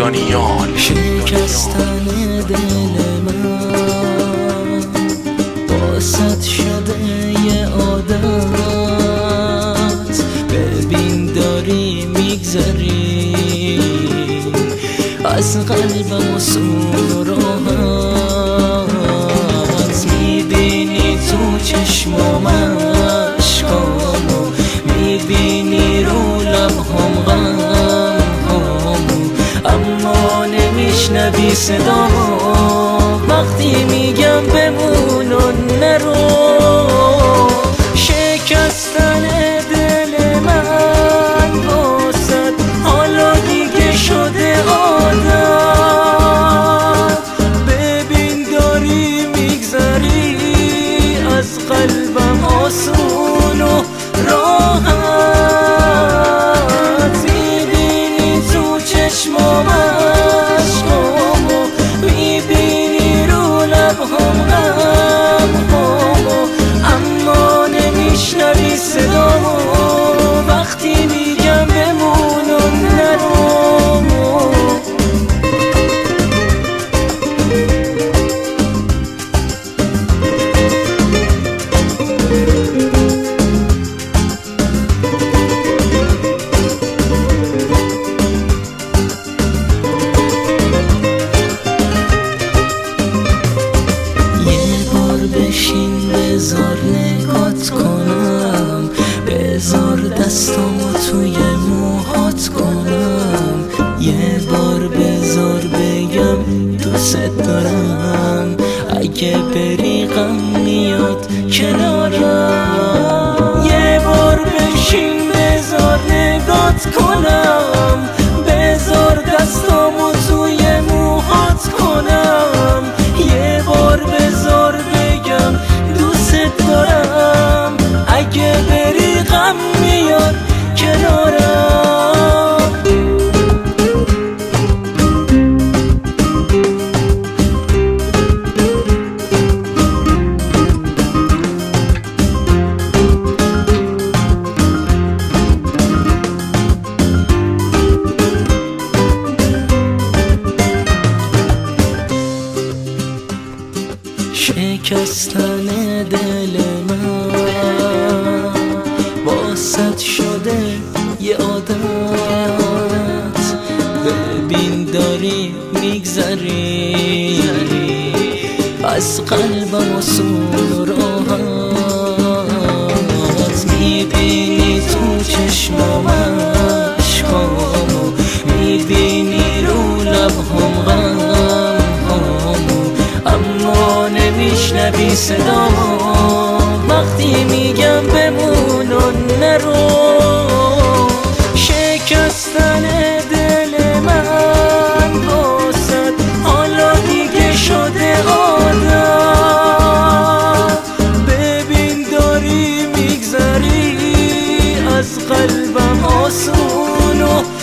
ایرانیان. شکستن دل من واسط شده یه عادت، ببین داری میگذری از قلبم اصول و راحت. میبینی تو چشمام عشقامو، میبینی رو لبهام غمهامو، اما نمیشنوی صدامو وقتی میگم بمون و نرو. شکستن دل من واسد حالا دیگه شده عادت، ببین داری میگذری از قلبم آسون و راحت. میبینی تو چشمام عشقامو، میبینی رو لبهام غمهامو، اما نمیشنوی صدامو وقتی میگم بمون و نرو. بشین بذار نگات کنم، بذار دستامو توی موهات کنم، یه بار بذار بگم دوست دارم، اگه بری غم میاد کنارم. یه بار بشین بذار نگات کنم، بذار دستامو توی موهات کنم، یه بار بذار دوست دارم، اگه بری غم میاد کنارم. شکستن دل من واسط شده یه عادت، ببین داری میگذری از قلبم اصول و راحت. میبینی تو چشمام عشقامو، میبینی رو لبهام غمهامو، اما نمیشنوی صدامو وقتی میگم بمون و نرو. شکستن دل من واسد حالا دیگه شده عادت، ببین داری میگذری از قلبم آسون و